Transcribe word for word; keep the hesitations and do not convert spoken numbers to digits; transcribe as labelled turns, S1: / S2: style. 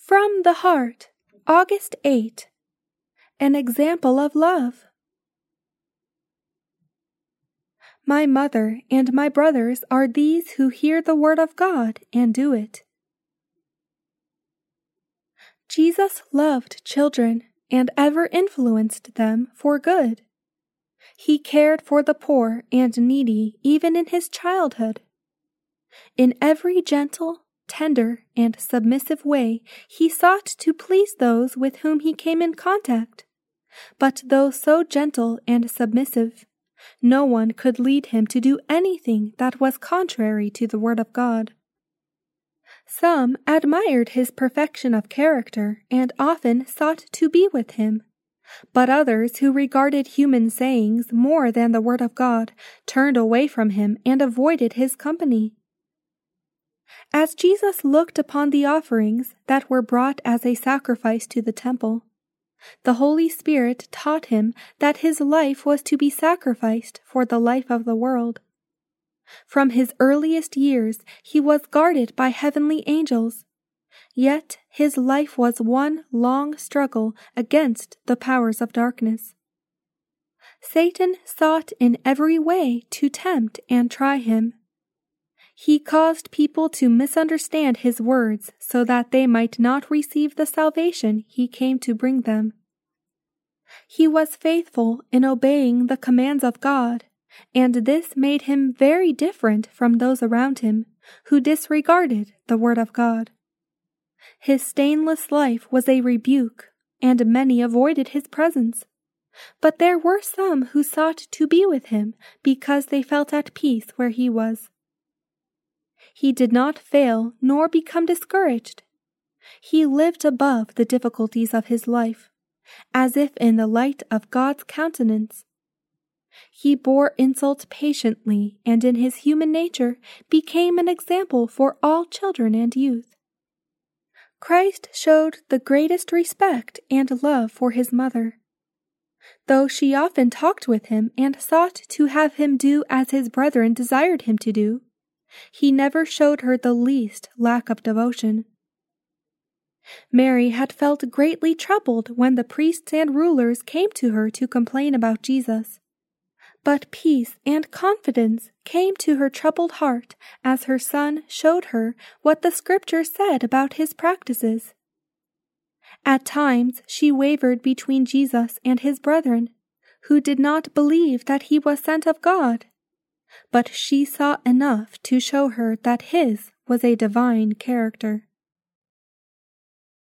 S1: From the Heart, August eighth. An Example of Love. My mother and my brothers are these who hear the word of God and do it. Jesus loved children and ever influenced them for good. He cared for the poor and needy even in his childhood. In every gentle, tender, and submissive way, he sought to please those with whom he came in contact. But though so gentle and submissive, no one could lead him to do anything that was contrary to the word of God. Some admired his perfection of character and often sought to be with him, but others who regarded human sayings more than the word of God turned away from him and avoided his company. As Jesus looked upon the offerings that were brought as a sacrifice to the temple, the Holy Spirit taught him that his life was to be sacrificed for the life of the world. From his earliest years he was guarded by heavenly angels, yet his life was one long struggle against the powers of darkness. Satan sought in every way to tempt and try him. He caused people to misunderstand his words so that they might not receive the salvation he came to bring them. He was faithful in obeying the commands of God, and this made him very different from those around him who disregarded the word of God. His stainless life was a rebuke, and many avoided his presence. But there were some who sought to be with him because they felt at peace where he was. He did not fail nor become discouraged. He lived above the difficulties of his life, as if in the light of God's countenance. He bore insult patiently and in his human nature became an example for all children and youth. Christ showed the greatest respect and love for his mother. Though she often talked with him and sought to have him do as his brethren desired him to do, he never showed her the least lack of devotion. Mary had felt greatly troubled when the priests and rulers came to her to complain about Jesus. But peace and confidence came to her troubled heart as her son showed her what the Scripture said about his practices. At times she wavered between Jesus and his brethren, who did not believe that he was sent of God. But she saw enough to show her that his was a divine character.